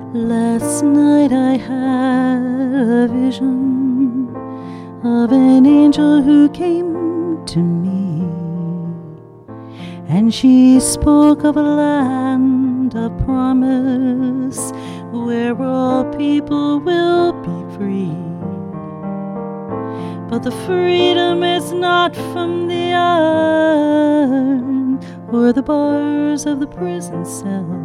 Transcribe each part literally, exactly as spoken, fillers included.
Last night I had a vision of an angel who came to me, and she spoke of a land of promise where all people will be free. But the freedom is not from the iron or the bars of the prison cell.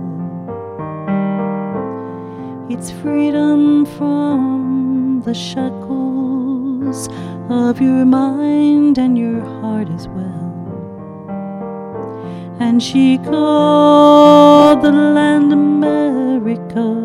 It's freedom from the shackles of your mind and your heart as well. And she called the land America.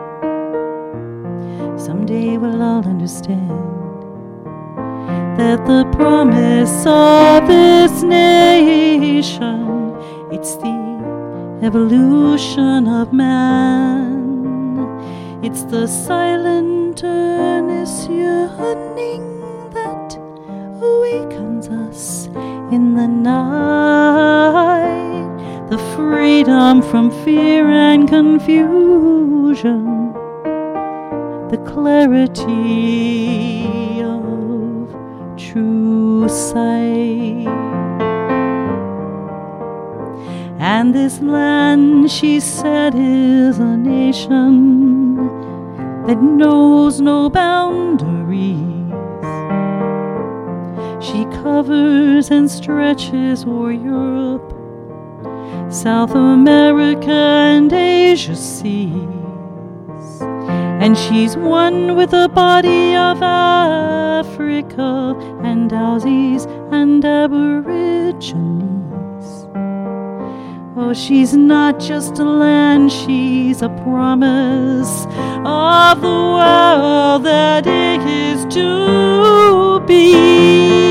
Someday we'll all understand that the promise of this nation, it's the evolution of man. It's the silent, earnest yearning that awakens us in the night. The freedom from fear and confusion, the clarity of true sight. And this land, she said, is a nation that knows no boundaries. She covers and stretches o'er Europe, South America and Asia seas. And she's one with the body of Africa and Aussies and Aborigines. Oh, she's not just a land, she's a promise of the world that is to be.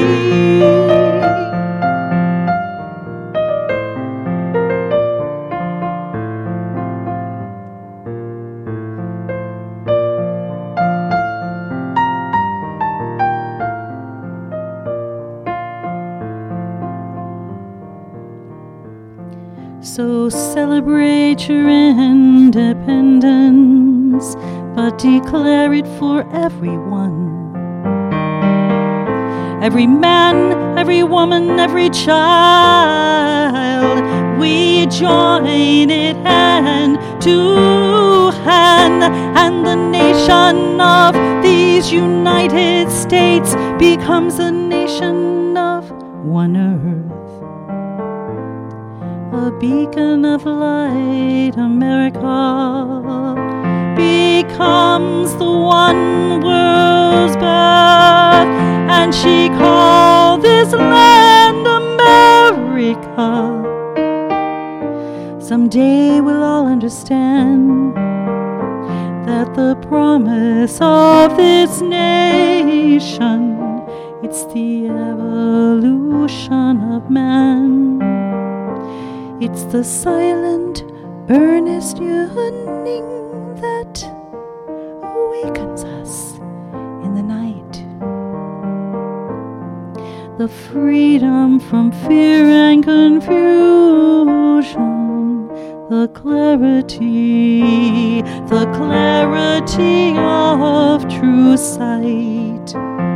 So celebrate your independence, but declare it for everyone. Every man, every woman, every child, we join it hand to hand, and the nation of these United States becomes a nation of one earth. A beacon of light, America becomes the one world's birth, and she called this land America. Someday we'll all understand that the promise of this nation, it's the evolution of man. It's the silent, earnest yearning that awakens us in the night. The freedom from fear and confusion, the clarity, the clarity of true sight.